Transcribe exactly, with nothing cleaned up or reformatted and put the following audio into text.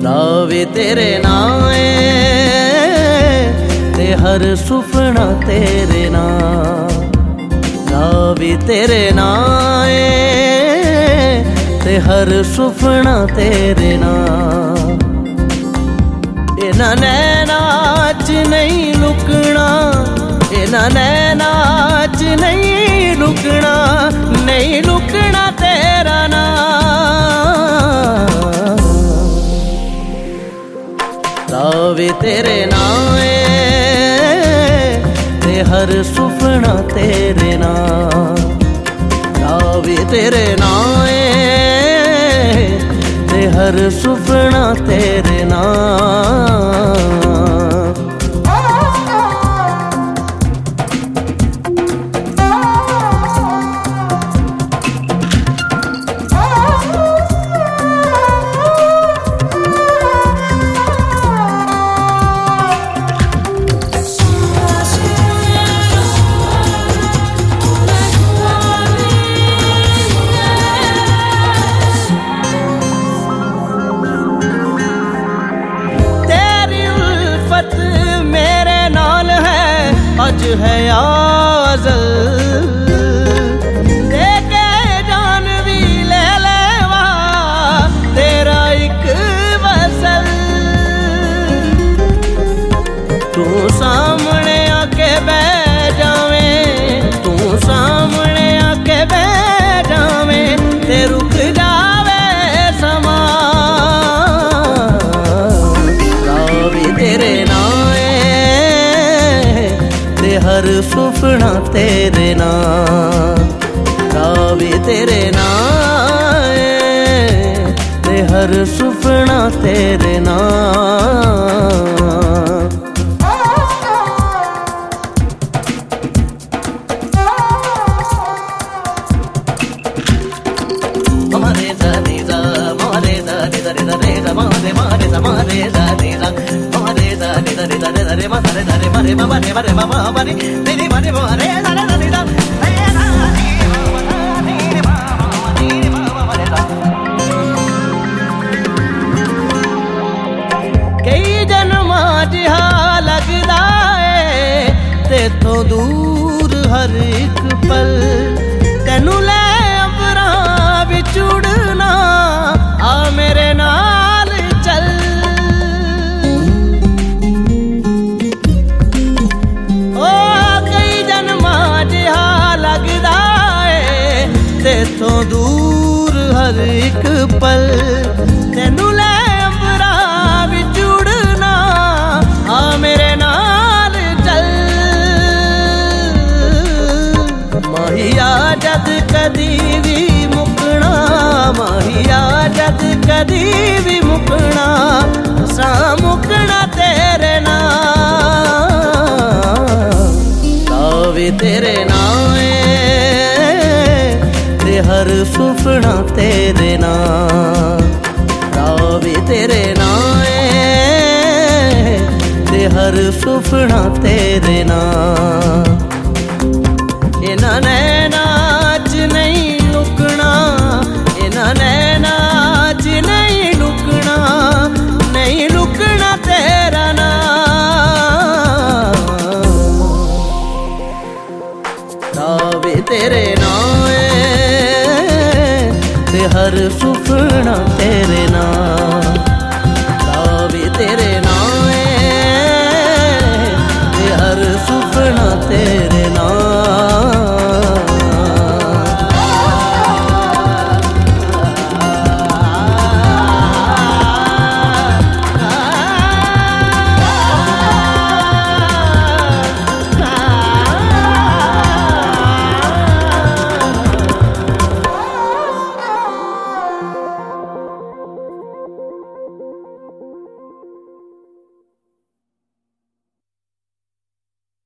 रावे तेरे नाए ते हर सुपना तेरे नाम। रावे तेरे नाए ते हर सुपना तेरे नाम। इना नैना च नहीं लुकना, इना नैना च नहीं लुकना, नहीं लुकना तेरा नाम। रावे तेरे नाए ते हर सुपना तेरे नाम। रावे तेरे नाए ते हर सुपना तेरे नाम। मेरे नाल है अज है आज़ल, देके जान भी ले लेवा तेरा एक वसल। तू सामने आके बह जावे, तू सामने आके बह जावे ते रुक जावे समा। रावे तेरे हर सुपना तेरे नाम। रावे तेरे नाए ते हर सुपना तेरे नाम। मारे ज़ानी ज़ा मारे ज़ानी ज़ा रे ज़ा रे ज़ा मारे मारे ज़ा मारे ज़ानी ज़ा मारे ज़ानी ज़ा रे ज़ा रे ज़ा रे मारे ज़ा रे मारे मा मारे मारे मा मा मारे तेरी मारे मारे ज़ा रे ज़ा रे ज़ा रे ज़ा रे मा मा मा मा मारे ज़ा। कई जन्मा जिहा लगदा है तेथों दूर हर एक पल। तेनू ले अबरां विच उड़ना आ मेरे नाल चल। ओ कई जन्मा जिहा लगदा है तेथों दूर हर एक पल। तेनू ले अबरां विच उड़ना आ मेरे नाल चल। माहिया जद कदी भी मुकना, माहिया जद कदी भी मुकना, सा मुकना तेरे नाम। रावे तेरे नाए ते हर सुपना तेरे नाम। रावे तेरे नाए ते हर सुपना तेरे नाम।